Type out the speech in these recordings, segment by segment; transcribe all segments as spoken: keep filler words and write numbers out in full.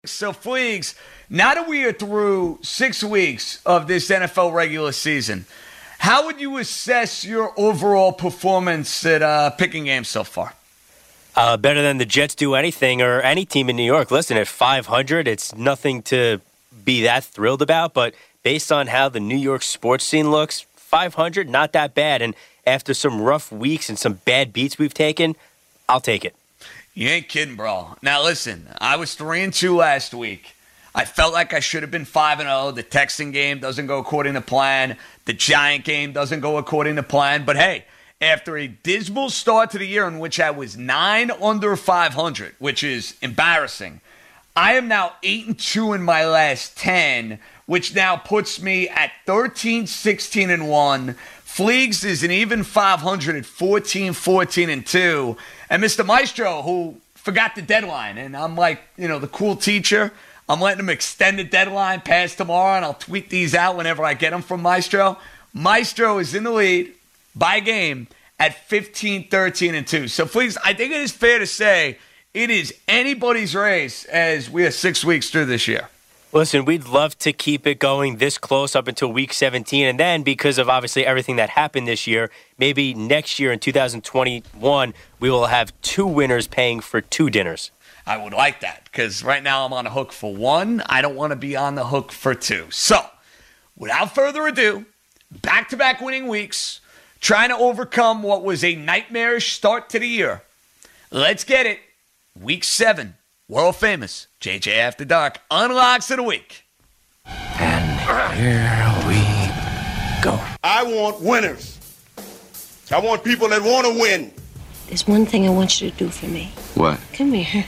So, Fleegs, now that we are through six weeks of this N F L regular season, how would you assess your overall performance at uh, picking games so far? Uh, better than the Jets do anything or any team in New York. Listen, at five hundred, it's nothing to be that thrilled about, but based on how the New York sports scene looks, five hundred, not that bad. And after some rough weeks and some bad beats we've taken, I'll take it. You ain't kidding, bro. Now, listen, I was three and two last week. I felt like I should have been five and oh. The Texan game doesn't go according to plan. The Giant game doesn't go according to plan. But, hey, after a dismal start to the year in which I was nine under five hundred, which is embarrassing, I am now eight and two in my last ten, which now puts me at thirteen, sixteen, and one. Fleegs is an even five hundred at fourteen, fourteen, and two. And Mister Maestro, who forgot the deadline, and I'm like, you know, the cool teacher, I'm letting him extend the deadline past tomorrow, and I'll tweet these out whenever I get them from Maestro. Maestro is in the lead by game at fifteen, thirteen, and two. So, Fleegs, I think it is fair to say it is anybody's race as we are six weeks through this year. Listen, we'd love to keep it going this close up until week seventeen. And then because of obviously everything that happened this year, maybe next year in two thousand twenty-one, we will have two winners paying for two dinners. I would like that because right now I'm on the hook for one. I don't want to be on the hook for two. So, without further ado, back-to-back winning weeks, trying to overcome what was a nightmarish start to the year. Let's get it. Week seven. World famous J J After Dark unlocks of the week. And here we go. I want winners. I want people that want to win. There's one thing I want you to do for me. What? Come here.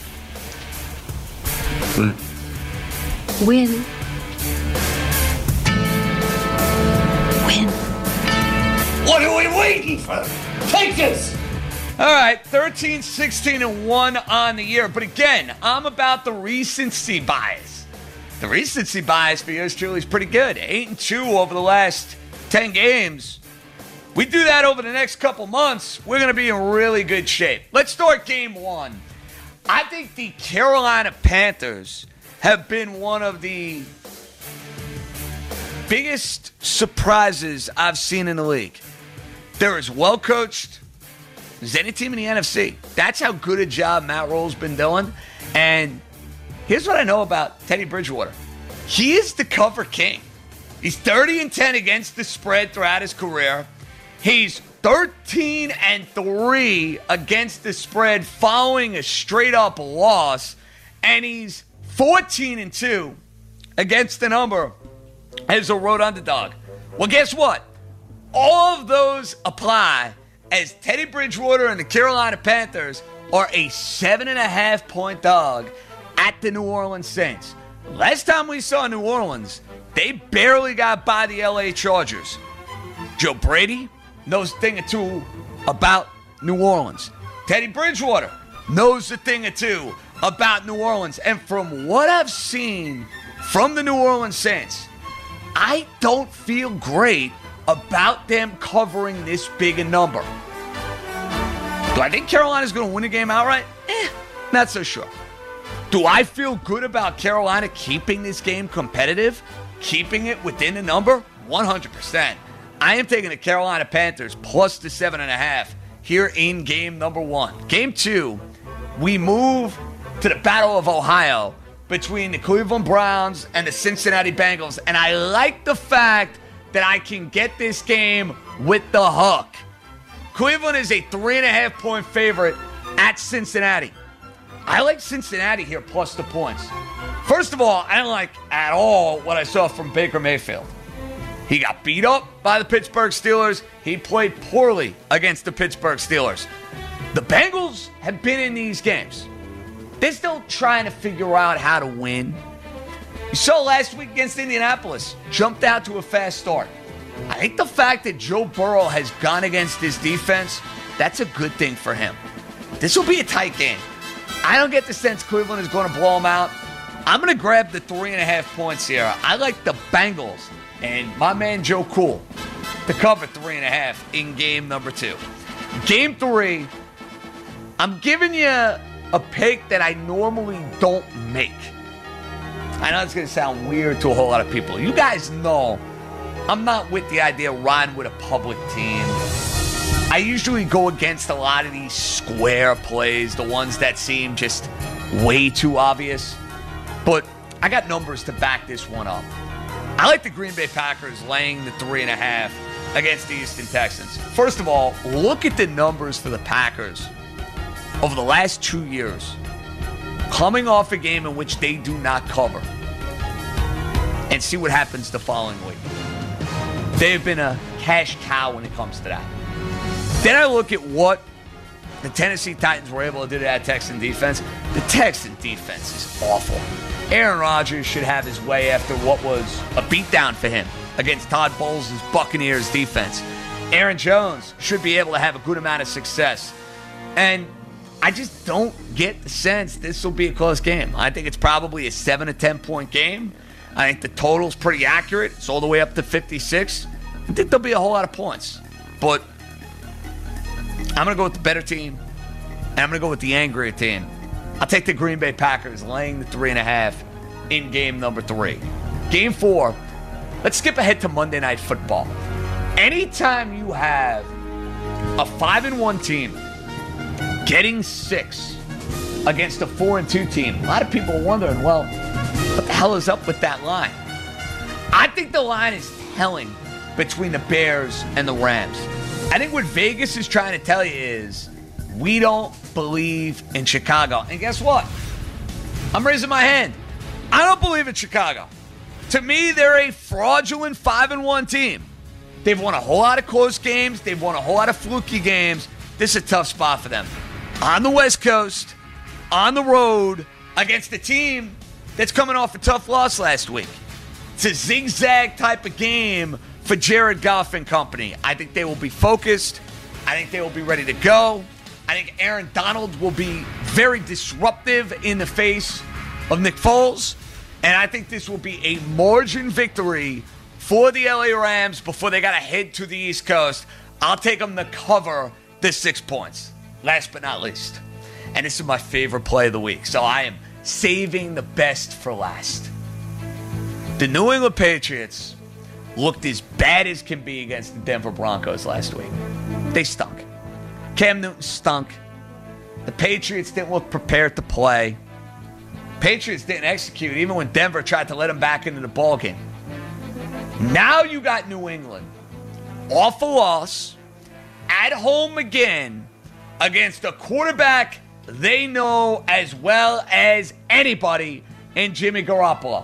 What? Win. Win. What are we waiting for? Take this! All right, thirteen, sixteen, and one on the year. But again, I'm about the recency bias. The recency bias for yours truly is pretty good. eight and two over the last ten games. We do that over the next couple months, we're going to be in really good shape. Let's start game one. I think the Carolina Panthers have been one of the biggest surprises I've seen in the league. They're as well coached as any team in the N F C. That's how good a job Matt Rule's been doing. And here's what I know about Teddy Bridgewater. He is the cover king. He's thirty and ten against the spread throughout his career. He's thirteen and three against the spread following a straight-up loss. And he's fourteen and two against the number as a road underdog. Well, guess what? All of those apply as Teddy Bridgewater and the Carolina Panthers are a seven and a half point dog at the New Orleans Saints. Last time we saw New Orleans, they barely got by the L A Chargers. Joe Brady knows a thing or two about New Orleans. Teddy Bridgewater knows a thing or two about New Orleans. And from what I've seen from the New Orleans Saints, I don't feel great about them covering this big a number. Do I think Carolina's going to win the game outright? Eh, not so sure. Do I feel good about Carolina keeping this game competitive? Keeping it within the number? one hundred percent. I am taking the Carolina Panthers plus the seven and a half here in game number one. Game two, we move to the Battle of Ohio between the Cleveland Browns and the Cincinnati Bengals. And I like the fact that I can get this game with the hook. Cleveland is a three and a half point favorite at Cincinnati. I like Cincinnati here plus the points. First of all, I don't like at all what I saw from Baker Mayfield. He got beat up by the Pittsburgh Steelers. He played poorly against the Pittsburgh Steelers. The Bengals have been in these games. They're still trying to figure out how to win. You saw last week against Indianapolis, jumped out to a fast start. I think the fact that Joe Burrow has gone against this defense, that's a good thing for him. This will be a tight game. I don't get the sense Cleveland is going to blow them out. I'm going to grab the three and a half points here. I like the Bengals and my man Joe Cool to cover three and a half in game number two. Game three, I'm giving you a pick that I normally don't make. I know it's going to sound weird to a whole lot of people. You guys know I'm not with the idea of riding with a public team. I usually go against a lot of these square plays, the ones that seem just way too obvious. But I got numbers to back this one up. I like the Green Bay Packers laying the three and a half against the Houston Texans. First of all, look at the numbers for the Packers over the last two years, coming off a game in which they do not cover, and see what happens the following week. They've been a cash cow when it comes to that. Then I look at what the Tennessee Titans were able to do to that Texan defense. The Texan defense is awful. Aaron Rodgers should have his way after what was a beatdown for him against Todd Bowles' Buccaneers defense. Aaron Jones should be able to have a good amount of success. And I just don't get the sense this will be a close game. I think it's probably a seven to ten point game. I think the total's pretty accurate. It's all the way up to fifty-six. I think there'll be a whole lot of points. But I'm going to go with the better team, and I'm going to go with the angrier team. I'll take the Green Bay Packers laying the three and a half in game number three. Game four, let's skip ahead to Monday Night Football. Anytime you have a five and one team getting six against a four and two team, a lot of people are wondering, well, what the hell is up with that line? I think the line is telling between the Bears and the Rams. I think what Vegas is trying to tell you is we don't believe in Chicago. And guess what? I'm raising my hand. I don't believe in Chicago. To me, they're a fraudulent five and one team. They've won a whole lot of close games. They've won a whole lot of fluky games. This is a tough spot for them. On the West Coast, on the road, against a team that's coming off a tough loss last week. It's a zigzag type of game for Jared Goff and company. I think they will be focused. I think they will be ready to go. I think Aaron Donald will be very disruptive in the face of Nick Foles. And I think this will be a margin victory for the L A Rams before they got to head to the East Coast. I'll take them to cover the six points. Last but not least. And this is my favorite play of the week. So I am saving the best for last. The New England Patriots looked as bad as can be against the Denver Broncos last week. They stunk. Cam Newton stunk. The Patriots didn't look prepared to play. Patriots didn't execute even when Denver tried to let them back into the ballgame. Now you got New England off a loss, at home again, against a quarterback they know as well as anybody in Jimmy Garoppolo.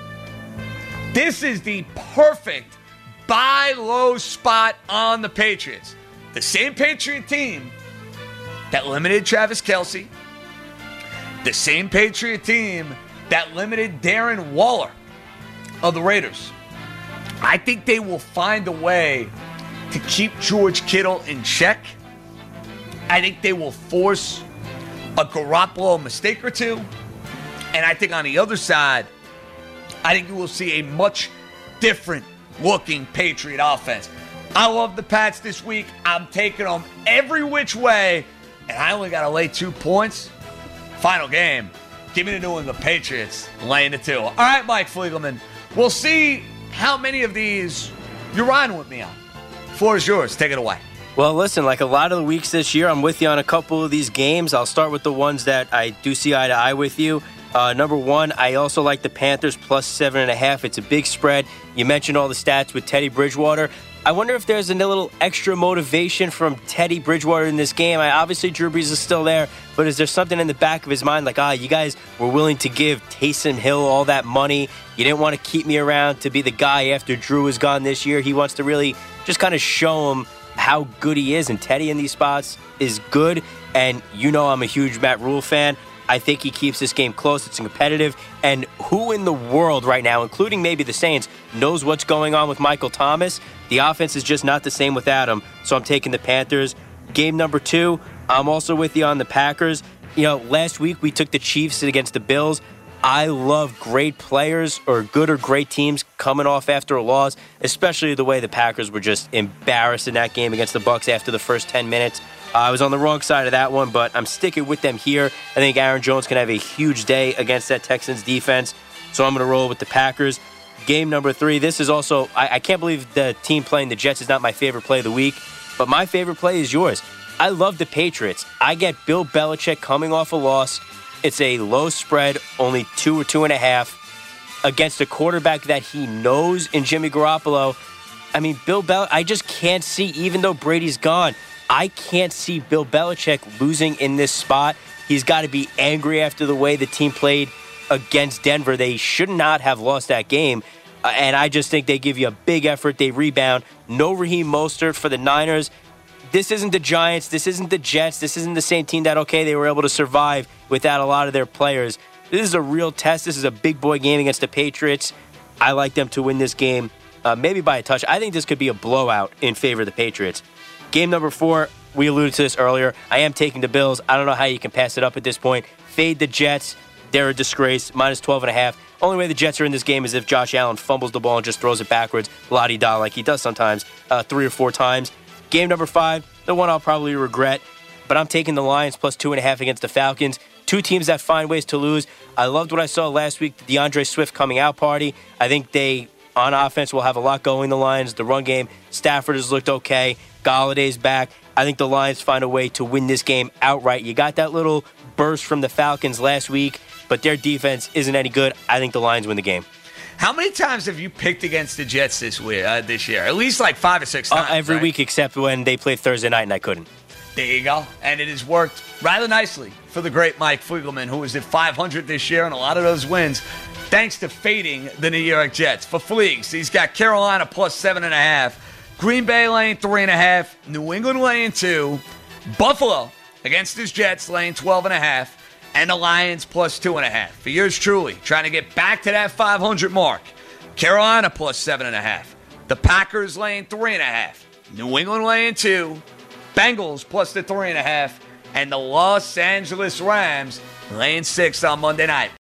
This is the perfect buy low spot on the Patriots. The same Patriot team that limited Travis Kelce, the same Patriot team that limited Darren Waller of the Raiders. I think they will find a way to keep George Kittle in check. I think they will force a Garoppolo mistake or two. And I think on the other side, I think you will see a much different looking Patriot offense. I love the Pats this week. I'm taking them every which way. And I only got to lay two points. Final game. Give me the New England Patriots laying the two. All right, Mike Fliegelman. We'll see how many of these you're riding with me on. Floor is yours. Take it away. Well, listen, like a lot of the weeks this year, I'm with you on a couple of these games. I'll start with the ones that I do see eye to eye with you. Uh, number one, I also like the Panthers plus seven and a half. It's a big spread. You mentioned all the stats with Teddy Bridgewater. I wonder if there's a little extra motivation from Teddy Bridgewater in this game. I, obviously, Drew Brees is still there, but is there something in the back of his mind like, ah, you guys were willing to give Taysom Hill all that money. You didn't want to keep me around to be the guy after Drew is gone this year. He wants to really just kind of show him how good he is, and Teddy in these spots is good. And you know I'm a huge Matt Rule fan. I think he keeps this game close. It's competitive. And who in the world right now, including maybe the Saints, knows what's going on with Michael Thomas? The offense is just not the same without him. So I'm taking the Panthers. Game number two, I'm also with you on the Packers. You know, last week we took the Chiefs against the Bills. I love great players or good or great teams coming off after a loss, especially the way the Packers were just embarrassed in that game against the Bucs after the first ten minutes. Uh, I was on the wrong side of that one, but I'm sticking with them here. I think Aaron Jones can have a huge day against that Texans defense. so I'm going to roll with the Packers. Game number three, this is also, I, I can't believe the team playing the Jets is not my favorite play of the week, but my favorite play is yours. I love the Patriots. I get Bill Belichick coming off a loss. It's a low spread, only two or two and a half, against a quarterback that he knows in Jimmy Garoppolo. I mean, Bill Bel I just can't see, even though Brady's gone, I can't see Bill Belichick losing in this spot. He's got to be angry after the way the team played against Denver. They should not have lost that game. Uh, and I just think they give you a big effort. They rebound. No Raheem Mostert for the Niners. This isn't the Giants. This isn't the Jets. This isn't the same team that, okay, they were able to survive without a lot of their players. This is a real test. This is a big boy game against the Patriots. I like them to win this game, uh, maybe by a touch. I think this could be a blowout in favor of the Patriots. Game number four, we alluded to this earlier. I am taking the Bills. I don't know how you can pass it up at this point. Fade the Jets. They're a disgrace. Minus twelve and a half. Only way the Jets are in this game is if Josh Allen fumbles the ball and just throws it backwards, la-di-da, like he does sometimes, uh, three or four times. Game number five, the one I'll probably regret, but I'm taking the Lions plus two and a half against the Falcons. Two teams that find ways to lose. I loved what I saw last week, the DeAndre Swift coming out party. I think they, on offense, will have a lot going, the Lions. The run game, Stafford has looked okay. Galladay's back. I think the Lions find a way to win this game outright. You got that little burst from the Falcons last week, but their defense isn't any good. I think the Lions win the game. How many times have you picked against the Jets this week, uh, this year? At least like five or six times. Uh, every right? week except when they played Thursday night and I couldn't. There you go. And it has worked rather nicely for the great Mike Fliegelman, who is at five hundred this year, and a lot of those wins thanks to fading the New York Jets. For Fleegs, he's got Carolina plus seven and a half, Green Bay laying three and a half, New England laying two, Buffalo against his Jets laying twelve and a half, and the Lions plus two and a half. For yours truly, trying to get back to that five hundred mark, Carolina plus seven and a half, the Packers laying three and a half, New England laying two, Bengals plus the three and a half, and the Los Angeles Rams laying six on Monday night.